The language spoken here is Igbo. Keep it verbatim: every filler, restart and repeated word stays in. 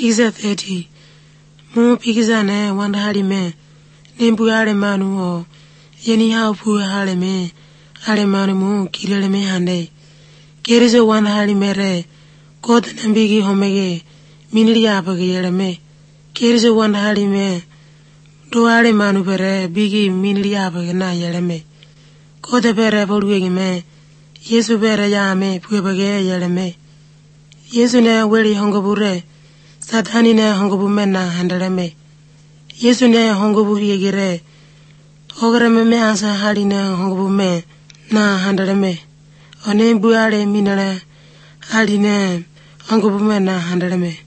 Pizza thirty. Mo pizza ne wanda halime. Nimbu alemanu o. Yeni haupu halime. Alemanu mo kileleme hande. Kerizo wanda halimere. Kota nambigi homege. Minili apage yeleme. Kerizo wanda halime. Do alemanu pere bigi minili apage na yeleme. Kota pere poluege me. Yesu pere yame puebage yeleme. Yesu ne weli hongobure. Satani ne hongobu mena handeleme. Yesu ne hongobu yegere. Ogre me asa hali ne hongobu me na handeleme. One buale minale hali ne hongobu mena handeleme.